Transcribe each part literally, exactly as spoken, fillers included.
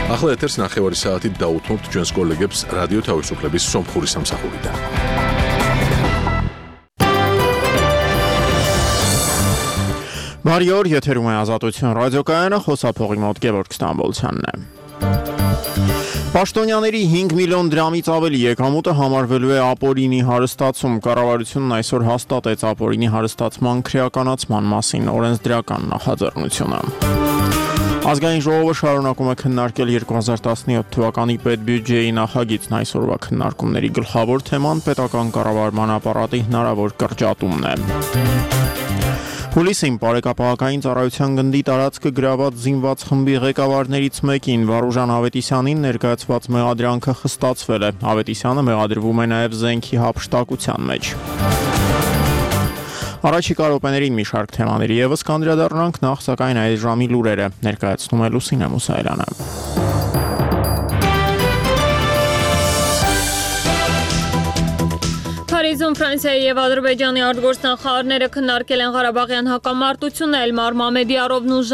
ახლა ეთერს ნახევარი საათით დაუთმობთ ჩვენს კოლეგებს რადიო თავისუფლების სომხური სამსახურიდან. Բարի օր, եթերում է Ազատություն ռադիոկայանը, խոսափողի մոտ Գևորգ Ստամբոլցյանն է։ Պաշտոնյաների հինգ միլիոն դրամից ավելի եկամուտը համարվելու է ապօրինի հարստացում։ Կառավարությունն այսօր հաստատեց ապօրինի հարստացման քրեականացման մասին օրենսդրական նախաձեռնությունը։ Ազգային ժողովը շարունակում է քննարկել երկու հազար տասնյոթ թվականի պետբյուջեի նախագիծն այսօրվա քննարկումների գլխավոր թեման պետական կառավարման ապարատի հնարավոր կրճատումն է։ Հուլիսին բարեկապահական ծառայության գնդի տարածքը գրաված զինված խմբի ղեկավարներից մեկին Վարուժան Ավետիսյանին ներկայացված մեղադրանքը խստացվել է։ Ավետիսյանը մեղադրվում է նաև զենքի հափշտակության մեջ։ Առաջիկա րոպեներին մի շարք թեմաների ևս կանդրադառնանք, նախ սակայն այս ժամի լուրերը ներկայացնում է Լուսինե Մուսայելյանը։ Փարիզում Ֆրանսիայի եւ Ադրբեջանի արտգործնախարարները քննարկել են Ղարաբաղյան հակամարտությունը, Էլմար Մամեդիարովն ու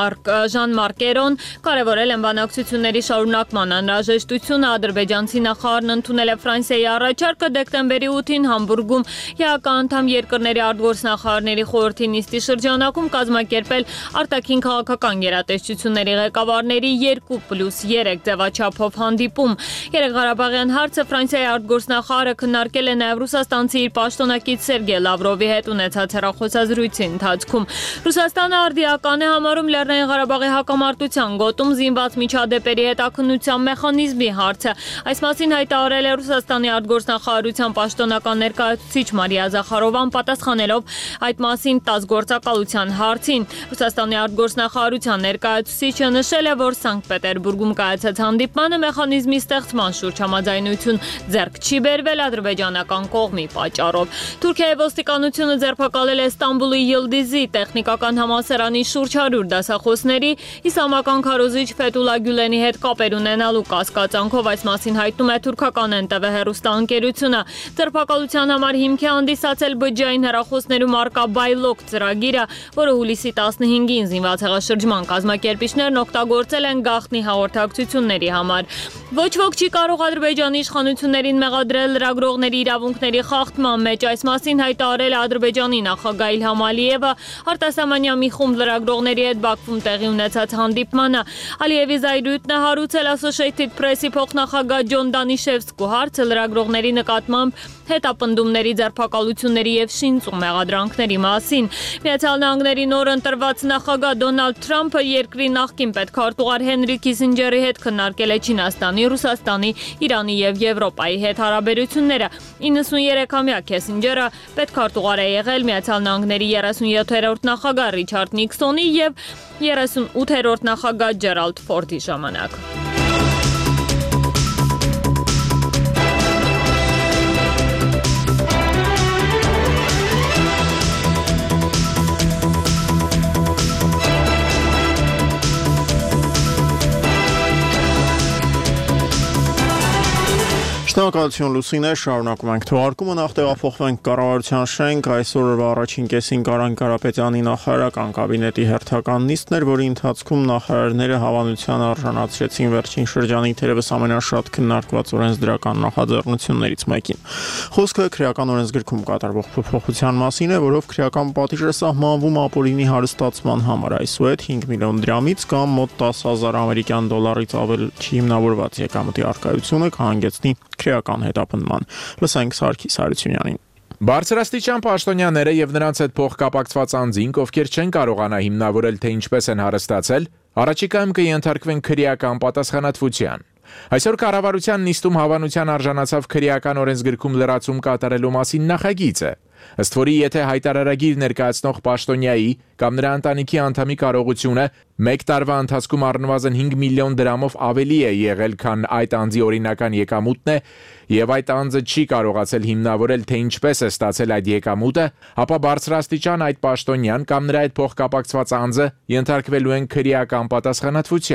Ժան Մարկերոն կարևորել են բանակցությունների շարունակման անհրաժեշտությունը։ Ադրբեջանցի նախարարն ընդունել է Ֆրանսիայի առաջարկը դեկտեմբերի ութին Համբուրգում ԵԱԿ-անդամ երկրների արտգործնախարարների խորհրդի նիստի շրջանակում կազմակերպել արտաքին քաղաքական գերատեսչությունների ղեկավարների երկու պլյուս երեք ձևաչափով հանդիպում։ Երեք Ղարաբաղյան հարցը Ֆրանսիայի արտգործնախարարը քննարկել է նաև Ռուսաստանցի իր պաշտոնակից Սերգեյ Լավրովի հետ ունեցած հեռախոսազրույցի ընթացքում։ Ռուսաստանը արդիական է համարում Լեռնային Ղարաբաղի հակամարտության գոտում զինված միջադեպերի հետաքննության մեխանիզմի հարցը։ Այս մասին հայտարարել է Ռուսաստանի արտգործնախարարության պաշտոնական ներկայացուցիչ Մարիա Զախարովան, պատասխանելով այդ մասին տաս գործակալության հարցին։ Ռուսաստանի արտգործնախարարության ներկայացուցիչը նշել է, որ Սանկտ Պետերբուրգում կայացած հանդիպմանը մեխանիզմի ստեղծման շուրջ համաձայնություն ձեռք չի բերվել ադրբեջանական կողմի պատճառով։ Թուրքիայի ոստիկանությունը ձերբակալել է Ստամբուլի Յիլդիզի տեխնիկական համալսարանի շուրջ հարյուր դասախոսների իսլամական քարոզիչ Ֆեթուլա Գյուլենի հետ կապեր ունենալու կասկածանքով, այս մասին հայտնում է թուրքական Էն Տե Վե հեռուստաընկերությունը։ Ձերբակալության համար հիմք է հանդիսացել բջջային հեռախոսներում առկա Բայլոկ ծրագիրը, որը հուլիսի տասնհինգին զինված հեղաշրջման կազմակերպիչներն օգտագործել են գաղտնի հաղորդակցությունների համար։ Ոչ ոք չի կարող Ադրբեջանի իշխանություններին մեղադրել լրագրողների իրավունքների խախտման մեջ, այս մասին հայտարարել է Ադրբեջանի նախագահ Իլհամ Ալիևը արտասահմանյան մի խումբ լրագրողների հետ Բաքվում տեղի ունեցած հանդիպմանը։ Ալիևի զայրույթն է հարուցել Associated Press-ի փոխնախագահ Ջոն Դանիշևսկու հարցը լրագրողների նկատմամբ հետապնդումների, ձերբակալությունների եւ շինծու մեղադրանքների մասին։ Միացյալ Նահանգների նոր ընտրված նախագահ Դոնալդ Թրամփը երկրի նախկին պետքարտուղար Հենրի Քիսինջերի հետ քննարկել է Չինաստանի, Ռուսաստանի, Իրանի եւ Եվրոպայի հետ հարաբերությունները։ իննսուններեքամյա Քիսինջերը պետքարտուղար է եղել Միացյալ Նահանգների երեսունյոթերորդ նախագահ Ռիչարդ Նիքսոնի եւ երեսունութերորդ նախագահ Ջերալդ Ֆորդի ժամանակ։ Շնորհակալություն Լուսինե, շարունակում ենք թողարկումը, նախ տեղափոխվենք կառավարության շենք, այսօրվա առաջին կեսին Կարեն Կարապետյանի նախարարական կաբինետի հերթական նիստն էր, որի ընթացքում նախարարները հավանության արժանացրեցին վերջին շրջանի թերևս ամենաշատ քննարկված օրենսդրական նախաձեռնություններից մեկին։ Խոսքը քրեական օրենսգրքում կատարվող փոփոխության մասին է, որով քրեական պատիժ է սահմանվում ապօրինի հարստացման համար, այսուհետ հինգ միլիոն դրամից կամ մոտ տասը հազար ամերիկյան դոլարից ավել չհիմնավորված եկամտի առկայությունը կհանգեցնի քրեական հետապնդման։ Լսենք Սարգիս Հարությունյանին։ Բարձրաստիճան պաշտոնյաները եւ նրանց հետ փոխկապակցված անձինք, ովքեր չեն կարողանա հիմնավորել, թե ինչպես են հարստացել, առաջիկայում կենթարկվեն քրեական պատասխանատվության։ Այսօր կառավարության նիստում հավանության արժանացավ քրեական օրենսգրքում լրացում կատարելու մասին նախագիծը։ Ըստ որի, եթե հայտարարագիր ներկայացնող պաշտոնյայի կամ նրա ընտանիքի անդամի կարողությունը մեկ տարվա ընթացքում առնվազն հինգ միլիոն դրամով ավելի է եղել, քան այդ անձի օրինական եկամուտն է, եւ այդ անձը չի կարողացել հիմնավորել, թե ինչպես է ստացել այդ եկամուտը, ապա բարձրաստիճան այդ պաշտոնյան կամ նրա հետ փոխկապակցված անձը ենթարկվելու են քրեական պատասխանատվության։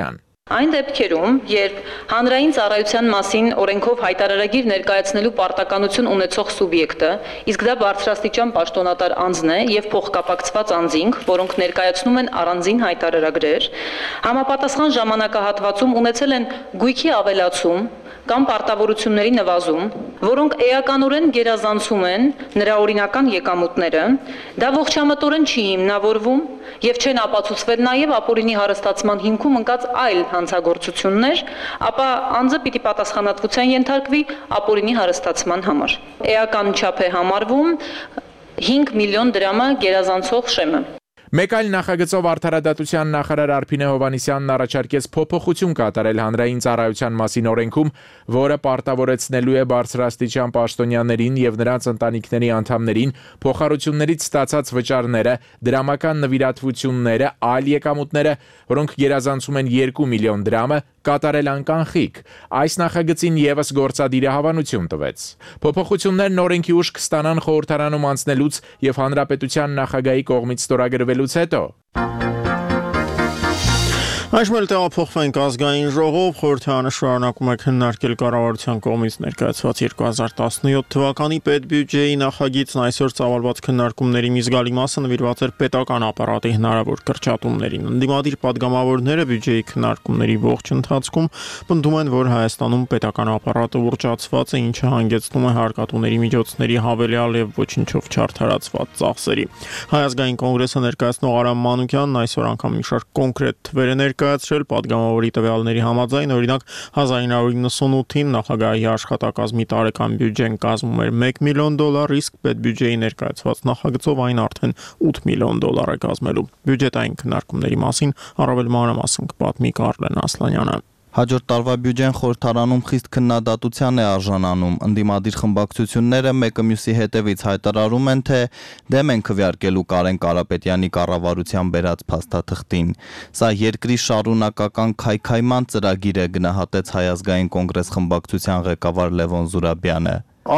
Այն դեպքերում, երբ հանրային ծառայության մասին օրենքով հայտարարագիր ներկայացնելու պարտականություն ունեցող սուբյեկտը, իսկ դա բարձրաստիճան պաշտոնատար անձն է եւ փոխկապակցված անձինք, որոնք ներկայացնում են առանձին հայտարարագրեր, համապատասխան ժամանակահատվածում ունեցել են գույքի ավելացում կամ պարտավորությունների նվազում, որոնք էականորեն գերազանցում են նրա օրինական եկամուտները, դա ողջամտորեն չի հիմնավորվում եւ չեն ապացուցվել նաեւ ապօրինի հարստացման հիմքում ընկած այլ հանցագործություններ, ապա անձը պիտի պատասխանատվության ենթարկվի ապօրինի հարստացման համար։ Էական չափ է համարվում հինգ միլիոն դրամը գերազանցող շեմը։ Մեկ այլ նախագծով արդարադատության նախարար Արփինե Հովհաննիսյանն առաջարկեց փոփոխություն կատարել հանրային ծառայության մասին օրենքում, որը պարտավորեցնելու է բարձրաստիճան պաշտոնյաներին եւ նրանց ընտանիքների անդամներին փոխառություններից ստացած վճարները, դրամական նվիրատվությունները, այլ եկամուտները, որոնք գերազանցում են երկու միլիոն դրամը, կատարել անկանխիկ։ Այս նախագծին եւս գործադիրը հավանություն տվեց։ Փոփոխություններն օրենքի ուժ կստանան խորհրդարանում անցնելուց եւ հանրապետության նախագահի կողմից ստորագրվելուց հետո։ Այժմ էլ տեղափոխվենք ազգային ժողով, խորհրդարանը շարունակում է քննարկել կառավարության կողմից ներկայացված երկու հազար տասնյոթ թվականի պետբյուջեի նախագիծն, այսօր ծավալված քննարկումների մի զգալի մասը նվիրված էր պետական ապարատի հնարավոր կրճատումներին։ Ընդդիմադիր падգամավորները բյուջեի քննարկումների ողջ ընթացքում պնդում են, որ Հայաստանում պետական ապարատը ուռճացված է, ինչը հանգեցնում է հարկատուների միջոցների հավելյալ եւ ոչնչով չարդարացված ծախսերի։ Հայ ազգային կոնգրեսը ներկայացնող Արամ Մանուկյանն այսօր անգամ մի շարք կոնկրետ թվեր է ներկայացրել, падգամավորի տվյալների համաձայն, օրինակ հազար ինը հարյուր նվսանութին նախագահի աշխատակազմի տարեկան բյուջեն կազմում էր մեկ միլիոն դոլար, իսկ պետբյուջեի ներկայացված նախագծով այն արդեն ութ միլիոն դոլար է կազմելու։ Բյուջետային քննարկումների մասին առավել մանրամասն կպատմի Կարլեն Ասլանյանը։ Հաջորդ տարվա բյուջեն խորհրդարանում խիստ քննադատության է արժանանում։ Ընդդիմադիր խմբակցությունները մեկը մյուսի հետևից հայտարարում են, թե դեմ են քվեարկելու Կարեն Կարապետյանի կառավարության բերած փաստաթղթին։ Սա երկրի շարունակական քայքայման ծրագիր է, գնահատեց Հայ ազգային կոնգրես խմբակցության ղեկավար Լևոն Զուրաբյանը։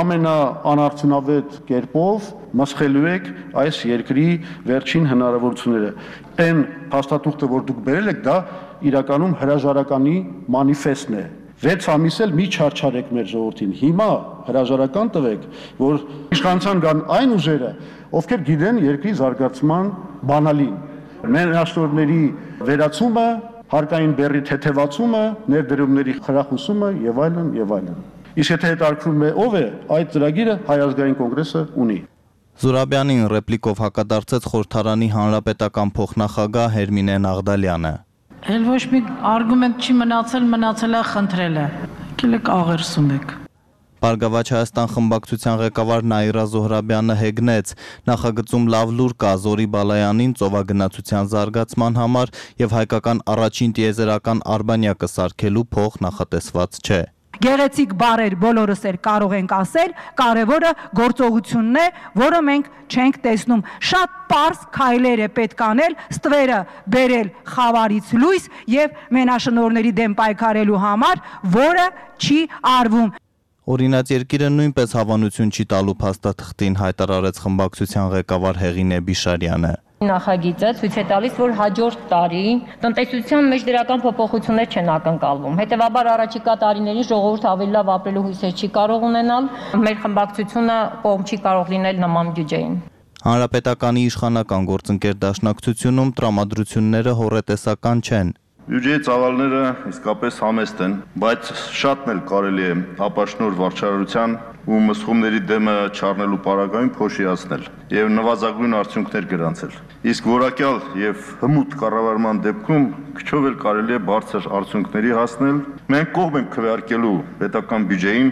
Ամենաանարդյունավետ կերպով մսխելու եք այս երկրի վերջին հնարավորությունները։ Այն փաստաթուղթը, որ դուք բերել եք, դա իրականում հրաժարականի մանիֆեստն է։ վեց ամիս էլ մի չարչարեք մեր ժողովրդին։ Հիմա հրաժարական տվեք, որ իշխանության կան այն ուժերը, ովքեր գիտեն երկրի զարգացման բանալին։ Մենաշնորհների վերացումը, հարկային բեռի թեթևացումը, ներդրումների խրախուսումը եւ այլն եւ այլն։ Իսկ եթե հետաքրքրում է ով է, այդ ծրագիրը Հայ ազգային կոնգրեսը ունի։ Զուրաբյանին ռեպլիկով հակադարձեց խորհրդարանի հանրապետական փոխնախագահ Հերմինե Նաղդալյանը։ Էլ ոչ մի արգումենտ չի մնացել, մնացել է խնդրելը։ Եկեք աղերսում եք։ Բարգավաճ Հայաստան խմբակցության ղեկավար Նաիրա Զոհրաբյանը հեգնեց, նախագծում լավ լուր կա Զորի Բալայանին ծովագնացության զարգացման համար եւ հայկական առաջին տիեզերական արբանյակը սարքելու փող նախատեսված չէ։ Գեղեցիկ բառեր բոլորս էլ կարող ենք ասել, կարևորը գործողությունն է, որը մենք չենք տեսնում։ Շատ պարզ քայլեր է պետք անել, ստվերը բերել խավարից լույս եւ մենաշնորհների դեմ պայքարելու համար, որը չի արվում։ Օրինաց երկիրը նույնպես հավանություն չի տալու փաստաթղթին, հայտարարեց խմբակցության ղեկավար Հեղինե Բիշարյանը։ Նախագիծը ցույց է տալիս, որ հաջորդ տարի տնտեսության մեջ դրական փոփոխություններ չեն ակնկալվում։ Հետևաբար առաջիկա տարիներին ժողովուրդը ավելի լավ ապրելու հույսեր չի կարող ունենալ։ Մեր խմբակցությունը կողմ չի կարող լինել նման բյուջեին։ Հանրապետականի իշխանական գործընկեր դաշնակցությունում տրամադրությունները հոռետեսական չեն։ Բյուջեի ծավալները իսկապես համեստ են, բայց շատն էլ կարելի է ապաշնոր վարչարարության ու մսխումների դեմը չառնելու պարագայում փոշիացնել եւ նվազագույն արդյունքներ գրանցել։ Իսկ որակյալ եւ հմուտ կառավարման դեպքում քչով էլ կարելի է բարձր արդյունքների հասնել։ Մենք կողմ ենք քվեարկելու պետական բյուջեին։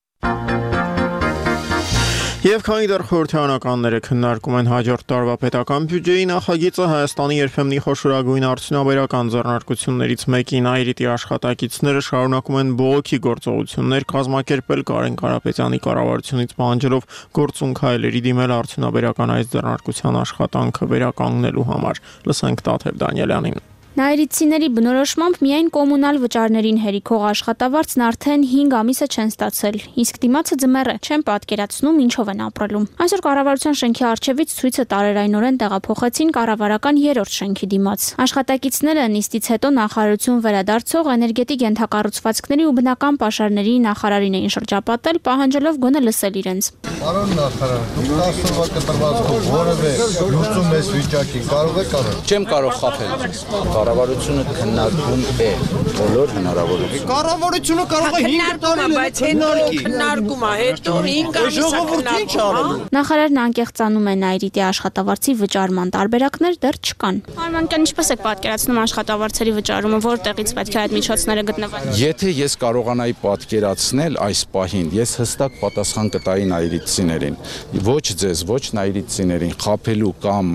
Եվ քանի դեռ խորհրդարանականները քննարկում են հաջորդ տարվա պետական բյուջեի նախագիծը, Հայաստանի երբեմնի խոշորագույն արդյունաբերական ձեռնարկություններից մեկին Այրիտի աշխատակիցները շարունակում են բողոքի գործողություններ կազմակերպել Կարեն Կարապետյանի կառավարությունից պահանջելով գործուն քայլերի դիմել արդյունաբերական այս ձեռնարկության աշխատանքը վերականգնելու համար։ Լսենք Տաթև Դանիելյանին։ Նաիրիտցիների բնորոշմամբ միայն կոմունալ վճարներին հերիքող աշխատավարձն արդեն հինգ ամիսը չեն ստացել, իսկ դիմացը ձմեռ է, չեն պատկերացնում ինչով են ապրելու։ Այսօր կառավարության շենքի առջևից ցույցը տարերայնորեն տեղափոխեցին կառավարական երրորդ շենքի դիմաց։ Աշխատակիցները նիստից հետո նախարարություն վերադարձող էներգետիկ ենթակառուցվածքների ու բնական պաշարների նախարարին էին շրջապատել, պահանջելով գոնե լսել իրենց։ Պարոն նախարար, դուք տասը օրվա կտրվածքով որևէ լուծում ես վիճակի կարող եք անել։ Չեմ կարող խախել։ Կառավարությունը քննարկում է բոլոր հնարավորությունները։ Կառավարությունը կարող է հինգ տարի, բայց հետո քննարկում է, հետո հինգ ամիս քննարկում։ Նախարարն անկեղծանում է Նաիրիտի աշխատավարձի վճարման տարբերակներ դեռ չկան։ Արմանյան, ինչպես եք պատկերացնում աշխատավարձերի վճարումը, որտեղից պետք է այդ միջոցները գտնվեն։ Եթե ես կարողանայի պատկերացնել այս պահին, ես հստակ պատասխան կտայի Նաիրիտցիներին։ Ոչ ձեզ, ոչ Նաիրիտցիներին խաբելու կամ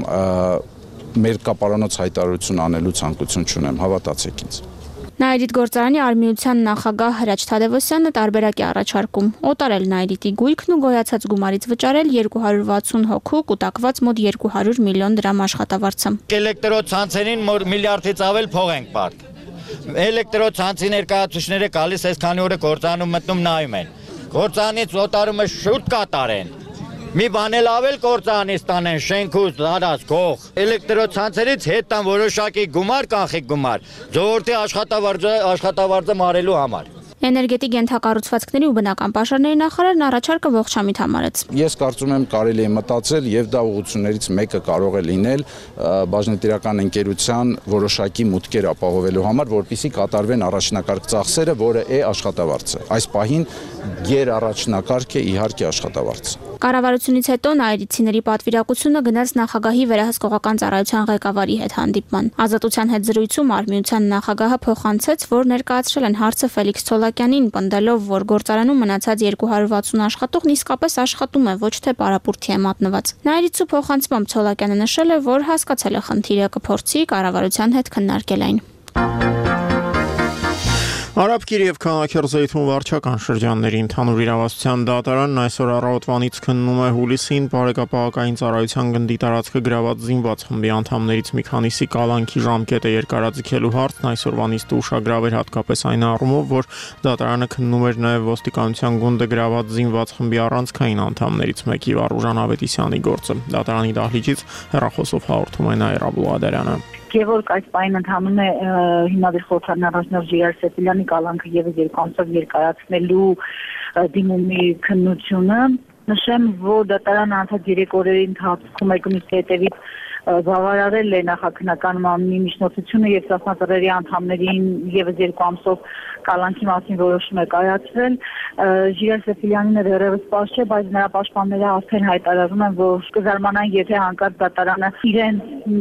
մեր կապարանոց հայտարարություն անելու ցանկություն չունեմ, հավատացեք ինձ։ Նաիրիտ գործարանի արմիության նախագահ Հրաչ Թադևոսյանը տարբերակ է առաջարկում օտարել Նաիրիտի գույքն ու գոյացած գումարից վճարել երկու հարյուր վաթսուն հոգու կուտակված մոտ երկու հարյուր միլիոն դրամ աշխատավարձը։ Էլեկտրոցանցերին միլիարդից ավել փող ենք πάρդ։ Էլեկտրոցանցի ներկայացուցիչները գալիս այսքանի օրը գործանում մտնում նայում են։ Գործանից օտարումը շուտ կատարեն։ Մի բան էլ ավել գործանից տանեն շենքուց դարած գող։ Էլեկտրոցանցերից հետ տան որոշակի գումար կանխիկ գումար, ժողովրդի աշխատավարձը աշխատավարձը մարելու համար։ Էներգետիկ ենթակառուցվածքների ու բնական պաշարների նախարարն առաջարկը ողջամիտ համարեց։ Ես կարծում եմ կարելի է մտածել եւ դա ուղղություններից մեկը կարող է լինել բաժնետիրական ընկերության որոշակի մուտքեր ապահովելու համար, որպեսզի կատարվեն առաջնակարգ ծախսերը, որը է աշխատավարձը։ Այս պահին ģեր առաջնակարգ է իհարկե աշխատավարձը։ Կառավարությունից հետո Նաիրիտցիների պատվիրակությունը գնաց նախագահի վերահսկողական ծառայության ղեկավարի հետ հանդիպման։ Ազատության հետ զրույցում արմիության նախագահը փոխանցեց, որ ներկայացրել են հարցը Ֆելիքս Ցոլակյանին, պնդելով, որ գործարանում մնացած երկու հարյուր վաթսուն աշխատողն իսկապես աշխատում է, ոչ թե պարապուրդի է մատնված։ Նաիրիտցու փոխանցմամբ Ցոլակյանը նշել է, որ հասկացել է խնդիրը, կփորձի կառավարության հետ քննարկել այն։ Արաբկիր եւ Քանաքերձեյթուն վարչական շրջանների ընդհանուր իրավասության դատարանն այսօր առավոտվանից քննում է հուլիսին բարեկապահական ծառայության գնդի տարածքը գրաված զինված խմբի անդամներից մի քանիսի կալանքի ժամկետը երկարաձգելու հարցն այսօրվան իսկ ուշագրավ էր հատկապես այն առումով, որ դատարանը քննում էր նաեւ ոստիկանության գունդը գրաված զինված խմբի առանցքային անդամներից մեկի Վարուժան Ավետիսյանի գործը։ Դատարանի դահլիճից հեռախոսով հաղորդում է Նաիրա Բուլադարյանը։ Գևորգ այս պայն ընթանում է հիմնադիր խորհրդարան առաջնորդ Ժիրայր Սեփիլյանի կալանքը եւս երկու ամսով երկարացնելու դիմումի քննությունը։ Նշեմ, որ դատարանը անցած երեք օրերի ընթացքում եկումիսի հետևից բավարարել է նախաքննական մամլի միջնորդությունը եւ սասնածռերի անդամներին եւս երկու ամսով կալանքի մասին որոշում է կայացրել։ Ժիրայր Սեփիլյանին դեռևս պաշտ չէ, բայց նրա պաշտպանները արդեն հայտարարում են, որ կզարմանան, եթե հանկարծ դատարանը իրեն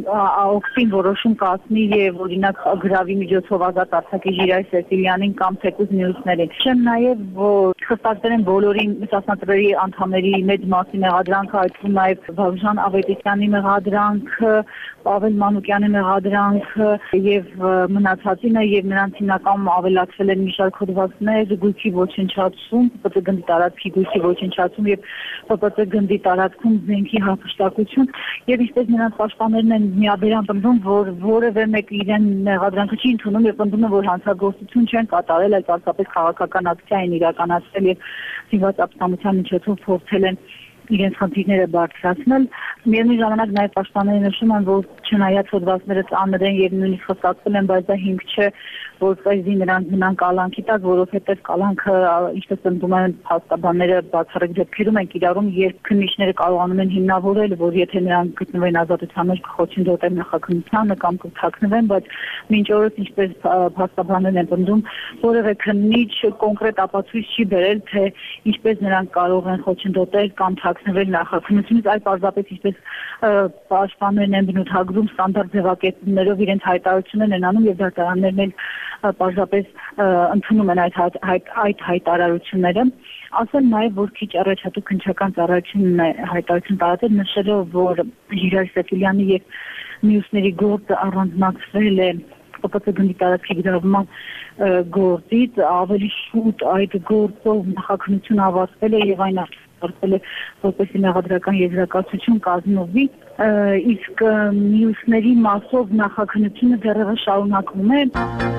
օգտին որոշում կազմի եւ օրինակ գրավի միջոցով ազատ արձակի Ժիրայր Սեփիլյանին կամ թեկուզ մյուսներին։ Չեմ նաեւ, որ խստացել են բոլորի սասնածռերի անդամների մեծ մասի մեղադրանքը, այդ թվում նաեւ Վարուժան Ավետիսյանի մեղադրանքը, Պավել Մանուկյանի մեղադրանքը եւ մնացածինը եւ նրանց հիմնական ավելացվել են մի շարք հոդվածներ, գույքի ոչնչացում, ՊՊԾ գնդի տարածքի գույքի ոչնչացում եւ ՊՊԾ գնդի տարածքում զենքի հափշտակություն եւ ինչպես նրանց պաշտպաններն են միաբերան պնդում, որ որևէ մեկ իրեն մեղադրանքը չի ընդունում եւ պնդում է, որ հանցագործություն չեն կատարել, այլ պարզապես քաղաքական ակցիա են իրականացրել եւ զինված ապստամբության միջոցով փորձել են իրենց խնդիրները բարձրացնել։ Միևնույն ժամանակ նաև պաշտպանները նշում են, որ չնայած հոդվածները ծանր են եւ նույնիսկ խստացվել են, բայց դա հիմք չէ, որպեսզի նրանք մնան կալանքի տակ, որովհետեւ կալանքը, ինչպես ընդդում են հաստաբանները, բացառիկ դեպքերում են կիրառում, երբ քննիչները կարողանում են հիմնավորել, որ եթե նրանք գտնվեն ազատության մեջ կխոչընդոտեն նախաքննությանը կամ կթաքնվեն, բայց մինչ օրս ինչպես հաստաբաններն են ընդդում, որևէ քննիչ կոնկրետ ապացույց չի բերել, թե ինչպես նրանք կարող են խոչընդոտել կամ թաքնվել նախաքննությունից, այլ պարզապես ինչպես պաշտպաններն են բնութագրում ստանդարտ ձևակերպումներով իրենց հայտարարություններն են անում եւ դատարաններն էլ պարզապես ընդունում են այդ այդ հայտարարությունները։ Ասեմ նաև, որ քիչ առաջ հատուկ քննչական ծառայությունն է հայտարարություն տարածել, նշելով, որ Ժիրայր Սեփիլյանի եւ մյուսների գործը առանձնացվել է ՊՊՑ գնդի տարածքի գրավման գործից, ավելի շուտ այդ գործով նախաքննությունը ավարտվել է եւ այն ստացվել է որպեսզի մեղադրական եզրակացություն կազմվի, իսկ մյուսների մասով նախաքննությունը դեռևս շարունակվում է։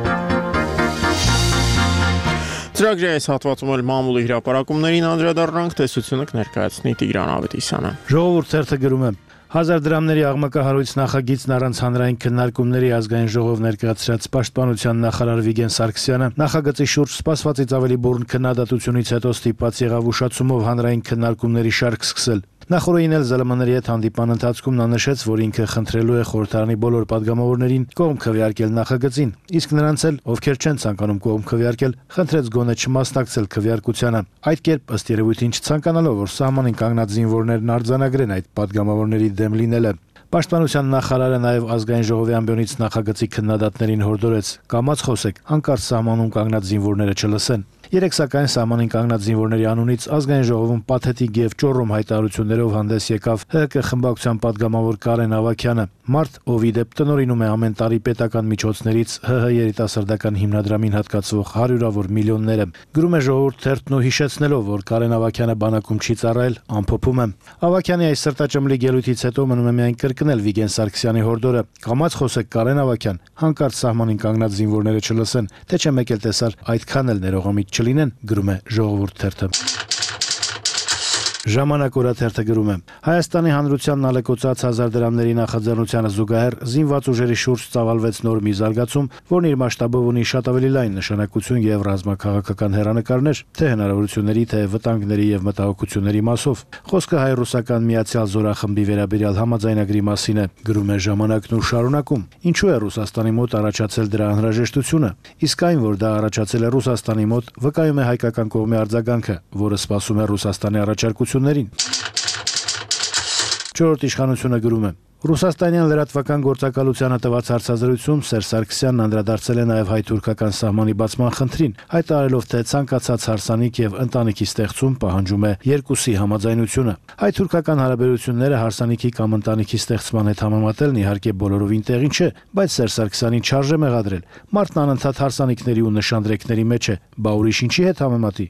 Ծրագրի այս հատվածում էլ մամուլի հրապարակումներին անդրադառնանք, տեսությունը կներկայացնի Տիգրան Ավետիսյանը։ Ժողովուրդ թերթը գրում է. Հազար դրամների աղմկահարույց նախագիծն առանց հանրային քննարկումների ազգային ժողով ներկայացրած պաշտպանության նախարար Վիգեն Սարգսյանը նախագծի շուրջ սպասվածից ավելի բուրն քննադատությունից հետո ստիպված եղավ ուշացումով հանրային քննարկումների շարք սկսել։ Նախորդին էլ ԶԼՄ-ների հետ հանդիպան ընթացքում նա նշեց, որ ինքը խնդրելու է խորհրդարանի բոլոր պատգամավորներին կողմ քվեարկել նախագծին, իսկ նրանց էլ, ովքեր չեն ցանկանում կողմ քվեարկել, խնդրեց գոնե չմասնակցել քվեարկությանը։ Այդ կերպ ըստ երևույթին չցանկանալով, որ սահմանին կանգնած զինվորներն արձանագրեն այդ պատգամավորների դեմ լինելը։ Պաշտպանության նախարարը նաև ազգային ժողովի ամբիոնից նախագծի քննադատներին հորդորեց. «Կամաց խոսեք, հանկարծ սահմանում կանգնած զինվորները չլսեն»։ Երեք սակայն սահմանին կանգնած զինվորների անունից ազգային ժողովում պաթետիկ եւ ճոռոմ հայտարարություններով հանդես եկավ ՀՀԿ խմբակցության падգամավոր Կարեն Ավագյանը։ Մարդ, ով ի դեպ տնօրինում է ամեն տարի պետական միջոցներից ՀՀ երիտասարդական հիմնադրամին հատկացվող հարյուրավոր միլիոնները։ Գրում է Ժողովուրդ թերթն ու հիշեցնելով, որ Կարեն Ավագյանը բանակում չի ծառայել, ամփոփում է. Ավագյանի այս սրտաճմլիկ ելույթից հետո մնում է միայն կրկնել Վիգեն Սարգսյանի հորդորը. «Կամաց խոսեք, Կարեն Ավագյան, հանկարծ սահմանին կանգնած զինվորները չլսեն, թե չէ մեկ էլ տեսար այդքան էլ ներողամիտ չլինեն», գրում է Ժողովուրդ թերթը։ Ժամանակ օրաթերթը գրում է. Հայաստանի հանրությանն ալեկոծած հազար դրամների նախաձեռնությանը զուգահեռ զինված ուժերի շուրջ ծավալվեց նոր մի զարգացում, որն իր մասշտաբով ունի շատ ավելի լայն նշանակություն եւ ռազմաքաղաքական հեռանկարներ, թե հնարավորությունների, թե վտանգների եւ մտահոգությունների մասով։ Խոսքը հայ-ռուսական միացյալ զորախմբի վերաբերյալ համաձայնագրի մասին է, գրում է Ժամանակն ու շարունակում. Ինչու է Ռուսաստանի մոտ առաջացել դրա անհրաժեշտությունը։ Իսկ այն, որ դա առաջացել է Ռուսաստանի մոտ, վկայում է հայկական կողմի արձագանքը, որը սպասում է Ռուսաստանի առաջարկություններին։ Չորրորդ իշխանությունը գրում է. Ռուսաստանյան լրատվական գործակալությանը տված հարցազրույցում Սերժ Սարգսյանն անդրադարձել է նաև հայ-թուրքական սահմանի բացման խնդրին, հայտարարելով, թե ցանկացած հարսանիք եւ ընտանիքի ստեղծում պահանջում է երկուսի համաձայնությունը։ Հայ-թուրքական հարաբերությունները հարսանիքի կամ ընտանիքի ստեղծման հետ համեմատելն իհարկե բոլորովին տեղին չէ, բայց Սերժ Սարգսյանին չարժե մեղադրել։ Մարդն անընդհատ հարսանիքների ու նշանդրեկների մեջ է, բա ուրիշ ինչի հետ համեմատի։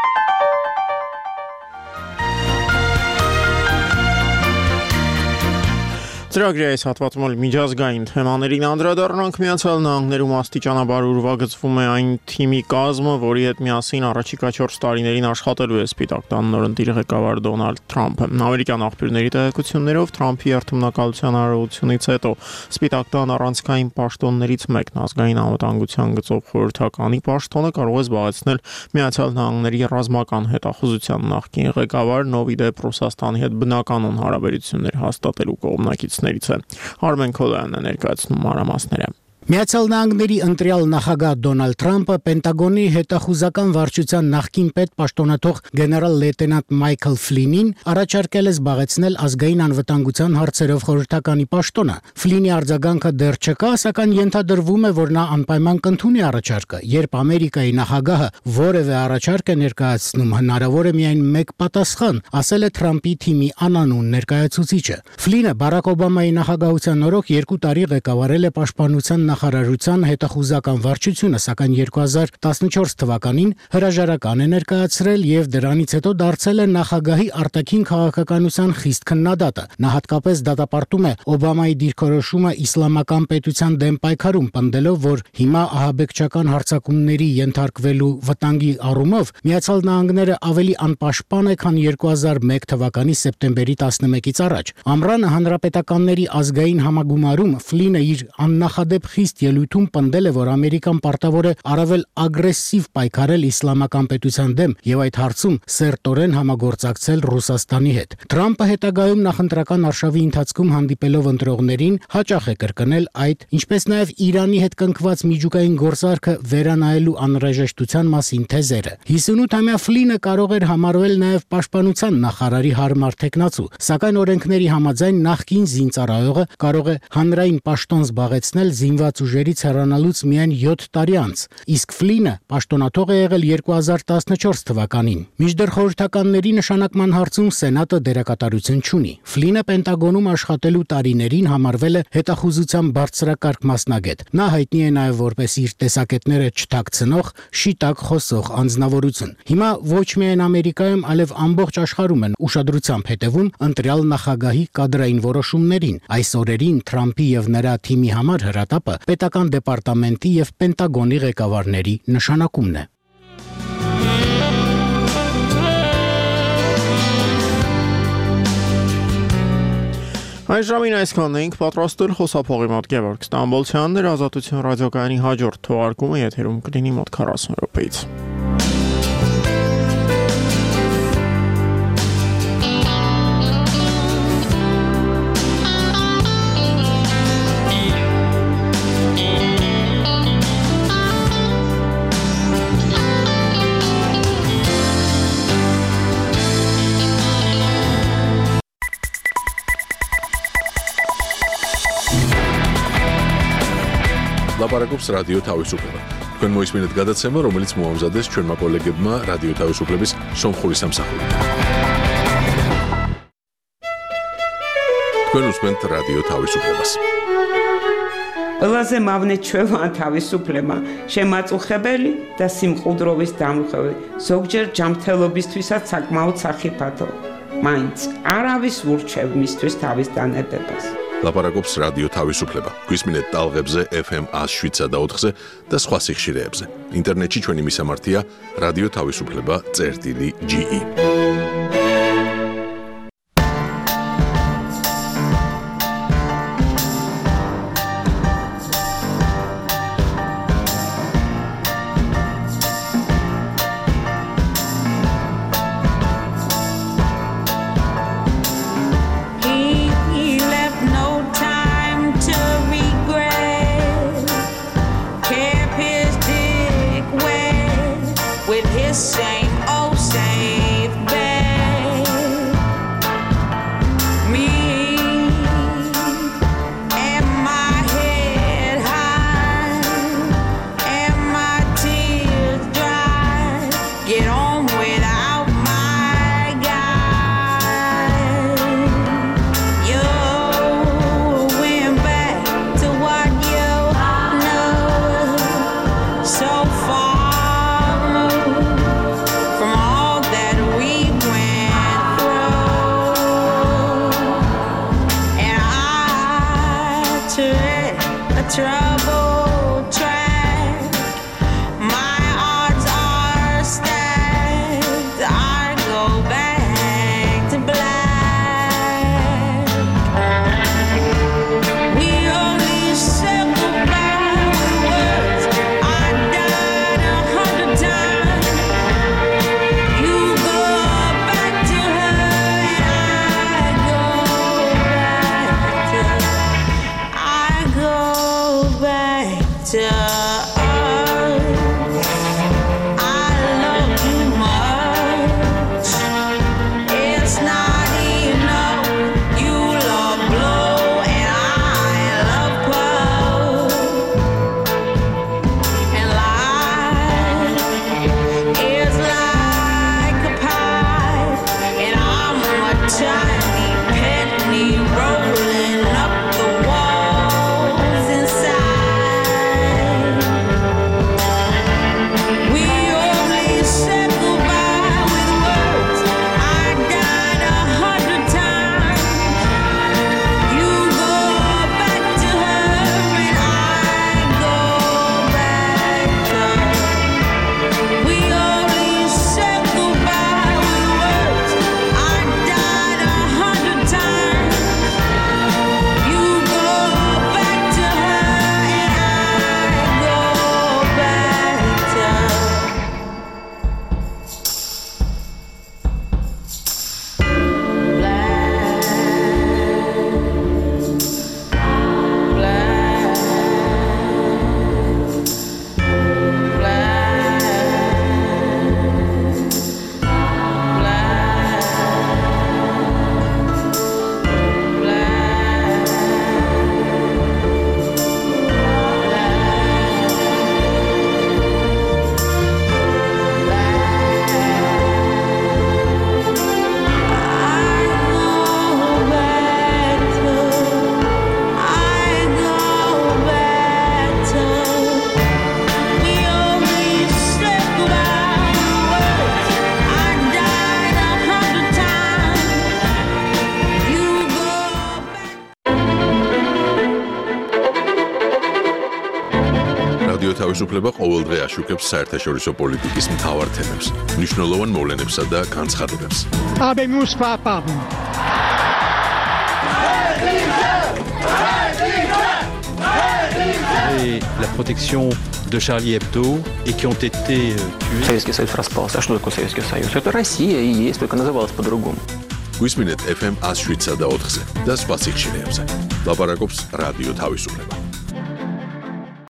Ծրագրի այս հատվածում էլ միջազգային թեմաներին անդրադառնանք։ Միացյալ Նահանգներում աստիճանաբար ուրվագծվում է այն թիմի կազմը, որի հետ միասին առաջիկա չորս տարիներին աշխատելու է Սպիտակ տան նորընտիր ղեկավար Դոնալդ Թրամփը։ Ամերիկյան աղբյուրների տեղեկություններով Թրամփի երթմնակալության արարողությունից հետո Սպիտակ տան առանցքային պաշտոններից մեկն ազգային անվտանգության գծով խորհրդականի պաշտոնը կարող է զբաղեցնել Միացյալ Նահանգների ռազմական հետախուզության նախկին ղեկավարն, ով ի դեպ Ռուսաստանի հետ բնականon հարաբերություններ հաստատելու կողմնակիցներից է։ Արմեն Քոլյանն է ներկայացնում մանրամասները։ Միացյալ Նահանգների ընտրյալ նախագահ Դոնալդ Թրամփը Պենտագոնի հետախուզական վարչության նախկին պետ պաշտոնաթող գեներալ լեյտենանտ Մայքլ Ֆլինին առաջարկել է զբաղեցնել ազգային անվտանգության հարցերով խորհրդականի պաշտոնը։ Ֆլինի արձագանքը դեռ չկա, սակայն ենթադրվում է, որ նա անպայման կընդունի առաջարկը։ Երբ Ամերիկայի նախագահը որևէ առաջարկ է ներկայացնում, հնարավոր է միայն մեկ պատասխան, ասել է Թրամփի թիմի անանուն ներկայացուցիչը։ Ֆլինը Բարակ Օբամայի նախագահության օրոք երկու տարի ղեկավարել է պաշտպանության նախարարության հետախուզական վարչությունը, սակայն երկու հազար տասնչորս թվականին հրաժարական է ներկայացրել եւ դրանից հետո դարձել է նախագահի արտաքին քաղաքականության խիստ քննադատը։ Նա հատկապես դատապարտում է Օբամայի դիրքորոշումը իսլամական պետության դեմ պայքարում, պնդելով, որ հիմա ահաբեկչական հարձակումների ենթարկվելու վտանգի առումով Միացյալ Նահանգները ավելի անպաշտպան է, քան երկու հազար մեկ թվականի սեպտեմբերի տասնմեկից առաջ։ Ամռանը հանրապետականների ազգային համագումարում Ֆլինը իր աննախադեպ խիստ ելույթում պնդել է, որ Ամերիկան պարտավոր է առավել ագրեսիվ պայքարել իսլամական պետության դեմ եւ այդ հարցում սերտորեն համագործակցել Ռուսաստանի հետ։ Թրամփը հետագայում նախընտրական արշավի ընթացքում հանդիպելով ընտրողներին հաճախ է կրկնել այդ, ինչպես նաեւ Իրանի հետ կնքված միջուկային գործարքը վերանայելու անհրաժեշտության մասին թեզերը։ հիսունութամյա Ֆլինը կարող էր համարվել նաեւ պաշտպանության նախարարի հարմար թեկնածու, սակայն օրենքների համաձայն նախկին զինծառայողը կարող է հանրային պաշտոն զբաղեցնել զինված խաղացուժերից հեռանալուց միայն յոթ տարի անց, իսկ Ֆլինը պաշտոնաթող է եղել երկու հազար տասնչորս թվականին։ Մինչդեռ խորհրդականների նշանակման հարցում Սենատը դերակատարություն չունի։ Ֆլինը Պենտագոնում աշխատելու տարիներին համարվել է հետախուզության բարձրակարգ մասնագետ։ Նա հայտնի է նաև որպես իր տեսակետները չթաքցնող, շիտակ խոսող անձնավորություն։ Հիմա ոչ միայն Ամերիկայում, այլև ամբողջ աշխարհում են ուշադրությամբ հետևում ընտրյալ նախագահի կադրային որոշումներին։ Այս օրերին Թրամփի եւ նրա թիմի համար հրատապը պետական դեպարտամենտի եւ Պենտագոնի ղեկավարների նշանակումն է։ Այս ժամին այսքանն էինք պատրաստել խոսափողի մոտ Գևորգ Ստամբոլցյանն էր, Ազատություն ռադիոկայանի հաջորդ թողարկումը եթերում կլինի մոտ քառասուն րոպեից։ Լապարակոպս ռադիո თავისუფლება. Თქვენ მოისმინეთ გადაცემა, რომელიც მოამზადეს ჩვენმა კოლეგებმა რადიო თავისუფლების სომხური სამსახური. თქვენ უსმენთ რადიო თავისუფლებას. ყველაზე მავნე ჩვევა თავისუფლება, შემაწუხებელი და სიმყუდროვის დამხევი, ზოგჯერ ჯანმრთელობისთვისაც საკმაოდ სახიფათო. მაინც არავის ურჩევ მისთვის თავის დანებებას. ლაპარაკობს რადიო თავისუფლება. გვისმინეთ ტალღებზე ეფ ემ one oh seven და ოთხზე და სხვა სიხშირეებზე. ინტერნეტში ჩვენი მისამართია რადიო თავისუფლება წერტილი ჯი ი. Same old safe bed. Me and my head high and my tears dry. Get on without my guy. You went back to what you know so far. Trouble track. My odds are stacked. I go back to black. We only said goodbye with words. I died a hundred times. You go back to her and I go back to I go back to us. I love you much. It's not enough. You love blow and I love blow. And life is like a pie, and I'm a tiny penny rolling up the wall inside. რადიო თავისუფლება ყოველდღე აშუქებს საერთაშორისო პოლიტიკის მთავარ თემებს, მნიშვნელოვან მოვლენებსა და განცხადებებს. Habemus papam. Et la protection de Charlie Hebdo et qui ont été tués. Советский Союз распался. А что такое Советский Союз? Это Россия и есть, только называлась по-другому. გვისმინეთ ეფ ემ one oh seven და ოთხზე და სხვა სიხშირეებზე. ლაპარაკობს რადიო თავისუფლება.